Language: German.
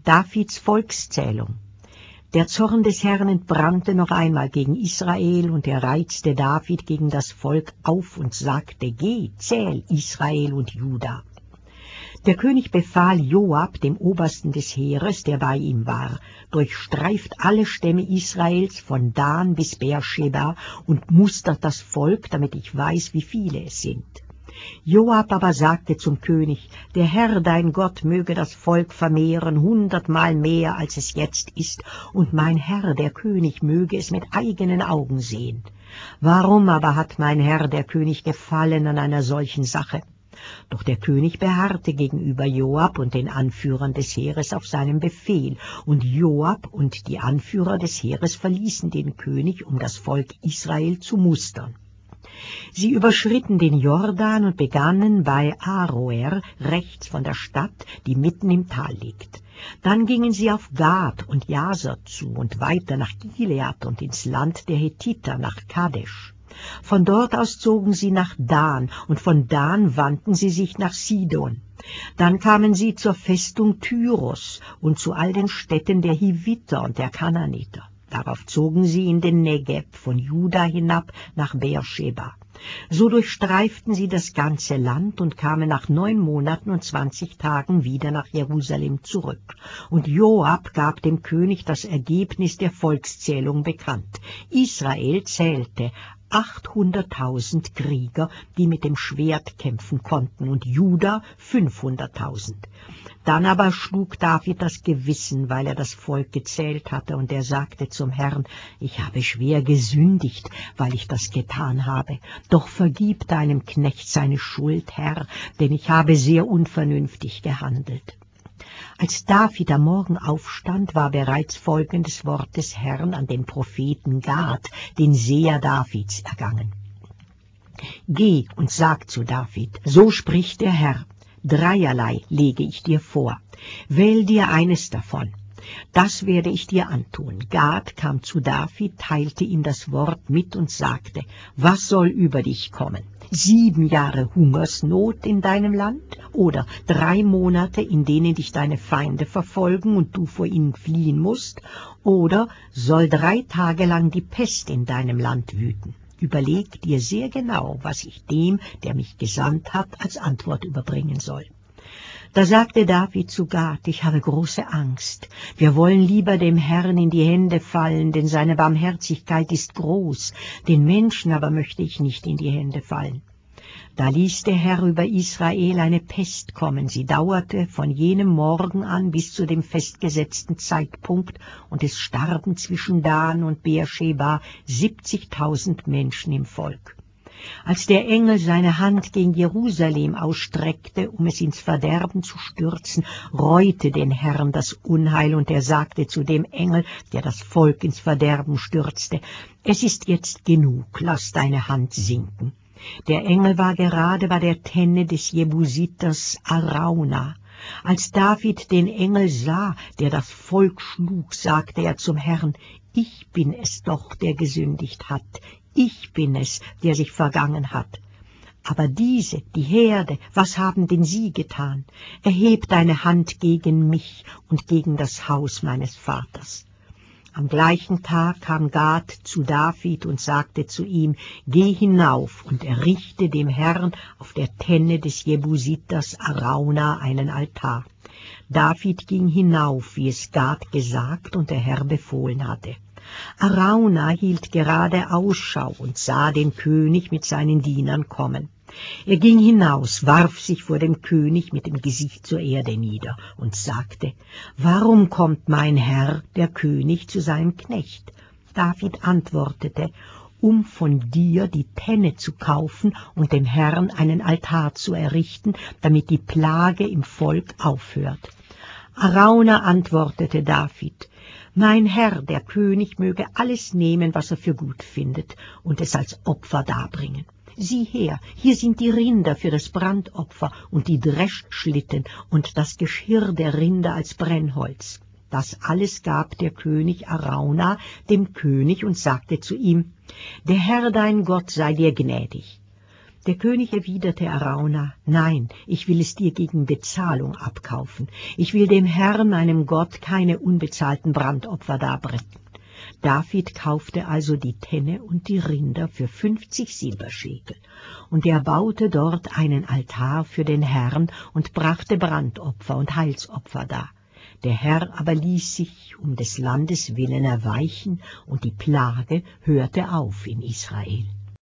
Davids Volkszählung. Der Zorn des Herrn entbrannte noch einmal gegen Israel, und er reizte David gegen das Volk auf und sagte: Geh, zähl Israel und Juda. Der König befahl Joab, dem Obersten des Heeres, der bei ihm war: Durchstreift alle Stämme Israels von Dan bis Beersheba und mustert das Volk, damit ich weiß, wie viele es sind. Joab aber sagte zum König: Der Herr, dein Gott, möge das Volk vermehren, 100-mal mehr, als es jetzt ist, und mein Herr, der König, möge es mit eigenen Augen sehen. Warum aber hat mein Herr, der König, Gefallen an einer solchen Sache? Doch der König beharrte gegenüber Joab und den Anführern des Heeres auf seinem Befehl, und Joab und die Anführer des Heeres verließen den König, um das Volk Israel zu mustern. Sie überschritten den Jordan und begannen bei Aroer, rechts von der Stadt, die mitten im Tal liegt. Dann gingen sie auf Gad und Jaser zu und weiter nach Gilead und ins Land der Hethiter nach Kadesh. Von dort aus zogen sie nach Dan, und von Dan wandten sie sich nach Sidon. Dann kamen sie zur Festung Tyros und zu all den Städten der Hiviter und der Kanaaniter. Darauf zogen sie in den Negeb von Juda hinab nach Beersheba. So durchstreiften sie das ganze Land und kamen nach 9 Monaten und 20 Tagen wieder nach Jerusalem zurück. Und Joab gab dem König das Ergebnis der Volkszählung bekannt. Israel zählte 800.000 Krieger, die mit dem Schwert kämpfen konnten, und Juda 500.000. Dann aber schlug David das Gewissen, weil er das Volk gezählt hatte, und er sagte zum Herrn: Ich habe schwer gesündigt, weil ich das getan habe. Doch vergib deinem Knecht seine Schuld, Herr, denn ich habe sehr unvernünftig gehandelt. Als David am Morgen aufstand, war bereits folgendes Wort des Herrn an den Propheten Gad, den Seher Davids, ergangen: Geh und sag zu David: So spricht der Herr: Dreierlei lege ich dir vor. Wähl dir eines davon. Das werde ich dir antun. Gad kam zu David, teilte ihm das Wort mit und sagte: Was soll über dich kommen? 7 Jahre Hungersnot in deinem Land? Oder 3 Monate, in denen dich deine Feinde verfolgen und du vor ihnen fliehen musst? Oder soll 3 Tage lang die Pest in deinem Land wüten? Überleg dir sehr genau, was ich dem, der mich gesandt hat, als Antwort überbringen soll. Da sagte David zu Gad: Ich habe große Angst. Wir wollen lieber dem Herrn in die Hände fallen, denn seine Barmherzigkeit ist groß. Den Menschen aber möchte ich nicht in die Hände fallen. Da ließ der Herr über Israel eine Pest kommen. Sie dauerte von jenem Morgen an bis zu dem festgesetzten Zeitpunkt, und es starben zwischen Dan und Beersheba 70.000 Menschen im Volk. Als der Engel seine Hand gegen Jerusalem ausstreckte, um es ins Verderben zu stürzen, reute den Herrn das Unheil, und er sagte zu dem Engel, der das Volk ins Verderben stürzte: Es ist jetzt genug, lass deine Hand sinken. Der Engel war gerade bei der Tenne des Jebusiters Arauna. Als David den Engel sah, der das Volk schlug, sagte er zum Herrn: Ich bin es doch, der gesündigt hat. Ich bin es, der sich vergangen hat. Aber diese, die Herde, was haben denn sie getan? Erheb deine Hand gegen mich und gegen das Haus meines Vaters. Am gleichen Tag kam Gad zu David und sagte zu ihm: Geh hinauf und errichte dem Herrn auf der Tenne des Jebusiters Arauna einen Altar. David ging hinauf, wie es Gad gesagt und der Herr befohlen hatte. Arauna hielt gerade Ausschau und sah den König mit seinen Dienern kommen. Er ging hinaus, warf sich vor dem König mit dem Gesicht zur Erde nieder und sagte: Warum kommt mein Herr, der König, zu seinem Knecht? David antwortete: Um von dir die Tenne zu kaufen und dem Herrn einen Altar zu errichten, damit die Plage im Volk aufhört. Arauna antwortete David: Mein Herr, der König, möge alles nehmen, was er für gut findet, und es als Opfer darbringen. Sieh her, hier sind die Rinder für das Brandopfer und die Dreschschlitten und das Geschirr der Rinder als Brennholz. Das alles gab der König Arauna dem König und sagte zu ihm: Der Herr dein Gott sei dir gnädig. Der König erwiderte Araunah: Nein, ich will es dir gegen Bezahlung abkaufen. Ich will dem Herrn, meinem Gott, keine unbezahlten Brandopfer darbringen. David kaufte also die Tenne und die Rinder für 50 Silberschekel, und er baute dort einen Altar für den Herrn und brachte Brandopfer und Heilsopfer dar. Der Herr aber ließ sich um des Landes willen erweichen, und die Plage hörte auf in Israel.